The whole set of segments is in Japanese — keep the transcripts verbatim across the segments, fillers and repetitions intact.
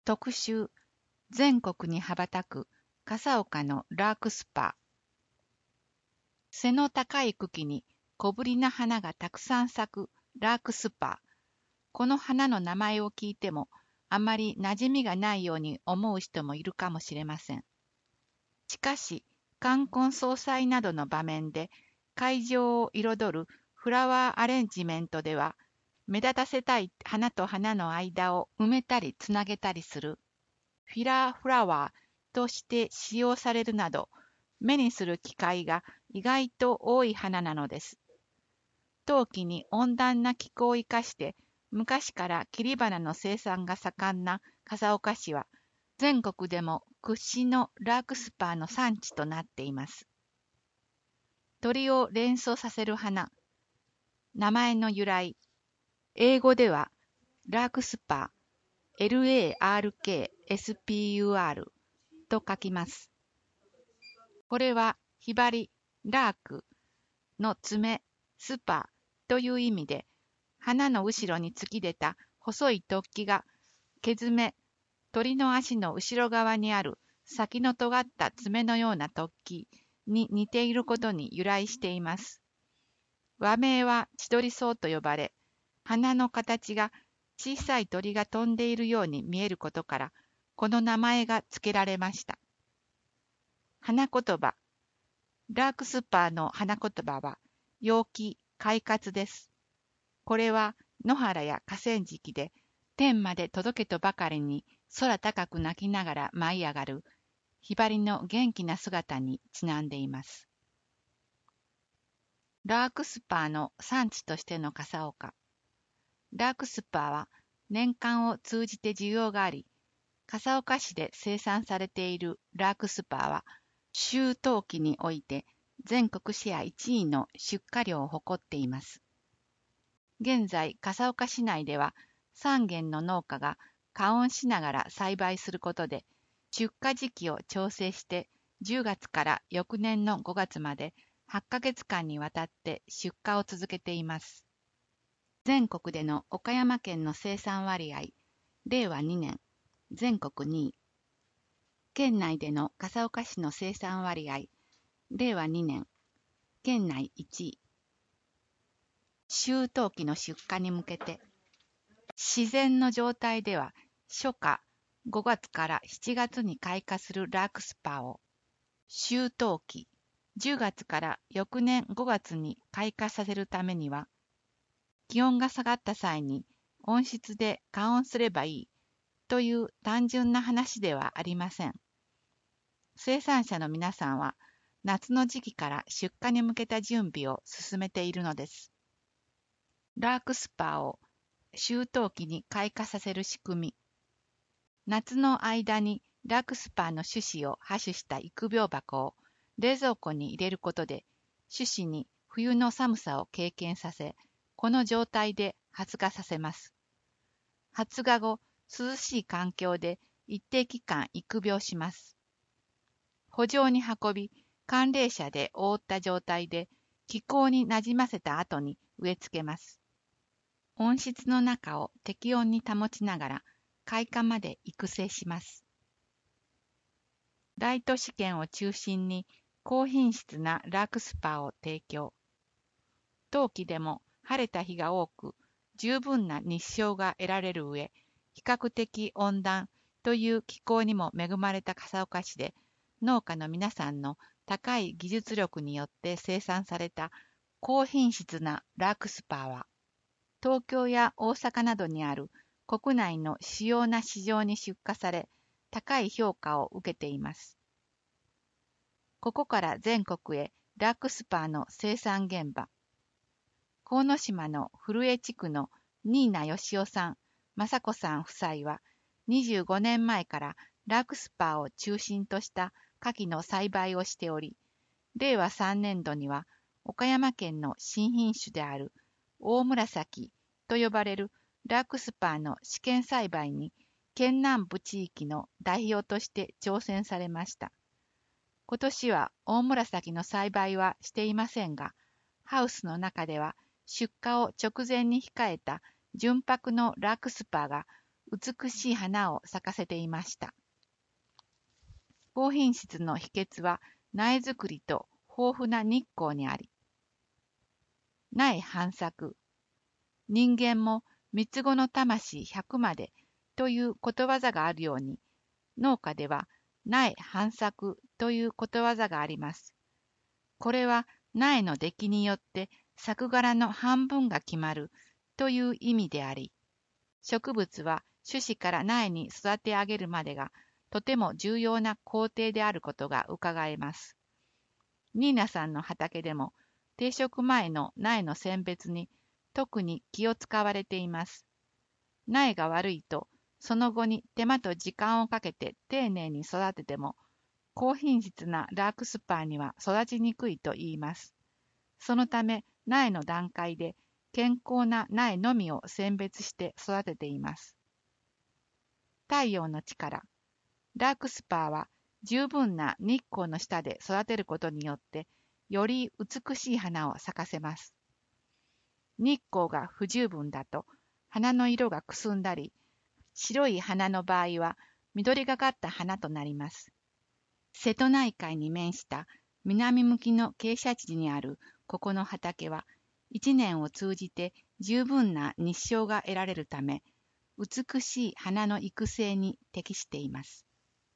特集、全国に羽ばたく笠岡のラークスパー。背の高い茎に小ぶりな花がたくさん咲くラークスパー。この花の名前を聞いてもあまり馴染みがないように思う人もいるかもしれません。しかし、冠婚葬祭などの場面で会場を彩るフラワーアレンジメントでは、目立たせたい花と花の間を埋めたりつなげたりするフィラーフラワーとして使用されるなど、目にする機会が意外と多い花なのです。冬季に温暖な気候を生かして昔から切り花の生産が盛んな笠岡市は、全国でも屈指のラークスパーの産地となっています。鳥を連想させる花。名前の由来。英語ではラークスパー、エルエーアールケーエスピーユーアール と書きます。これはひばり、ラークの爪、スパーという意味で、花の後ろに突き出た細い突起が毛爪、鳥の足の後ろ側にある先の尖った爪のような突起に似ていることに由来しています。和名は千鳥草と呼ばれ、花の形が小さい鳥が飛んでいるように見えることから、この名前が付けられました。花言葉。ラークスパーの花言葉は、陽気、快活です。これは野原や河川敷で天まで届けとばかりに空高く鳴きながら舞い上がるひばりの元気な姿にちなんでいます。ラークスパーの産地としての笠岡。ラークスパーは年間を通じて需要があり、笠岡市で生産されているラークスパーは、秋冬季において全国シェアいちいの出荷量を誇っています。現在、笠岡市内ではさんげんの農家が加温しながら栽培することで、出荷時期を調整してじゅうがつから翌年のごがつまではちかげつかんにわたって出荷を続けています。全国での岡山県の生産割合、れいわにねん、全国にい。県内での笠岡市の生産割合、れいわにねん、県内いちい。秋冬季の出荷に向けて、自然の状態では初夏ごがつからしちがつに開花するラークスパーを、秋冬季じゅうがつから翌年ごがつに開花させるためには、気温が下がった際に温室で加温すればいいという単純な話ではありません。生産者の皆さんは夏の時期から出荷に向けた準備を進めているのです。ラークスパーを秋冬季に開花させる仕組み。夏の間にラークスパーの種子を播種した育苗箱を冷蔵庫に入れることで、種子に冬の寒さを経験させ、この状態で発芽させます。発芽後、涼しい環境で一定期間育苗します。圃場に運び、寒冷車で覆った状態で気候になじませた後に植え付けます。温室の中を適温に保ちながら開花まで育成します。大都市圏を中心に高品質なラークスパーを提供。冬季でも晴れた日が多く、十分な日照が得られる上、比較的温暖という気候にも恵まれた笠岡市で、農家の皆さんの高い技術力によって生産された高品質なラークスパーは、東京や大阪などにある国内の主要な市場に出荷され、高い評価を受けています。ここから全国へラークスパーの生産現場。鴻島の古江地区の新名義夫さん、雅子さん夫妻は、にじゅうごねんまえからラークスパーを中心とした花きの栽培をしており、れいわさんねんどには岡山県の新品種である大紫と呼ばれるラークスパーの試験栽培に県南部地域の代表として挑戦されました。今年は大紫の栽培はしていませんが、ハウスの中では出荷を直前に控えた純白のラークスパーが美しい花を咲かせていました。高品質の秘訣は苗作りと豊富な日光にあり、苗繁作、人間も三つ子の魂百までということわざがあるように、農家では苗繁作ということわざがあります。これは苗の出来によって作柄の半分が決まるという意味であり、植物は種子から苗に育て上げるまでがとても重要な工程であることがうかがえます。ニーナさんの畑でも定植前の苗の選別に特に気を使われています。苗が悪いと、その後に手間と時間をかけて丁寧に育てても、高品質なラークスパーには育ちにくいと言います。そのため、苗の段階で健康な苗のみを選別して育てています。太陽の力。ラークスパーは十分な日光の下で育てることによって、より美しい花を咲かせます。日光が不十分だと、花の色がくすんだり、白い花の場合は緑がかった花となります。瀬戸内海に面した南向きの傾斜地にあるここの畑は、一年を通じて十分な日照が得られるため、美しい花の育成に適しています。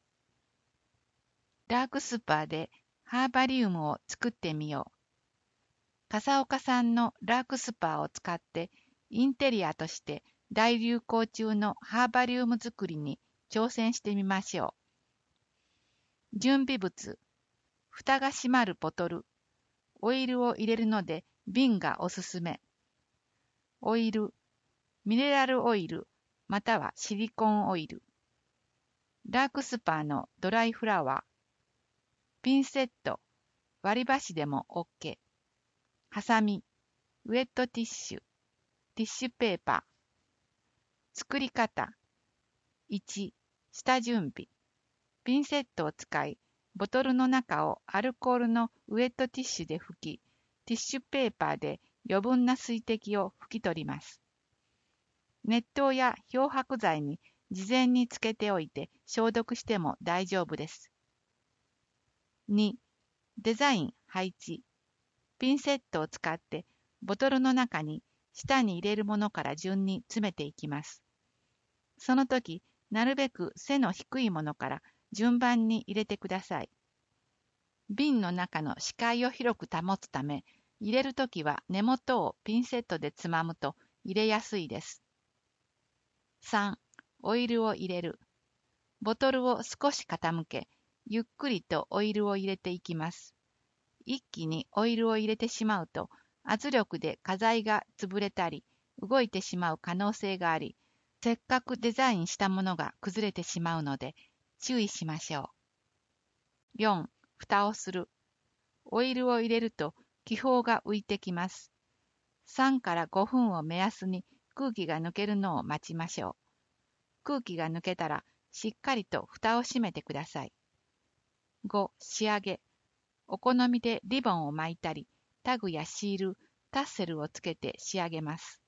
ラークスパーでハーバリウムを作ってみよう。笠岡産のラークスパーを使ってインテリアとして大流行中のハーバリウム作りに挑戦してみましょう。準備物。蓋が閉まるボトル。オイルを入れるので瓶がおすすめ。オイル、ミネラルオイル、またはシリコンオイル。ラークスパーのドライフラワー。ピンセット、割り箸でも OK。ハサミ、ウェットティッシュ、ティッシュペーパー。作り方。いち、下準備。ピンセットを使い、ボトルの中をアルコールのウェットティッシュで拭き、ティッシュペーパーで余分な水滴を拭き取ります。熱湯や漂白剤に事前につけておいて消毒しても大丈夫です。に、デザイン配置。ピンセットを使ってボトルの中に下に入れるものから順に詰めていきます。その時、なるべく背の低いものから順番に入れてください。瓶の中の視界を広く保つため、入れるときは根元をピンセットでつまむと入れやすいです。さん、オイルを入れる。ボトルを少し傾け、ゆっくりとオイルを入れていきます。一気にオイルを入れてしまうと、圧力で花材が潰れたり、動いてしまう可能性があり、せっかくデザインしたものが崩れてしまうので、注意しましょう。よん、蓋をする。オイルを入れると気泡が浮いてきます。さんからごふんを目安に空気が抜けるのを待ちましょう。空気が抜けたらしっかりと蓋を閉めてください。ご、仕上げ。お好みでリボンを巻いたり、タグやシール、タッセルをつけて仕上げます。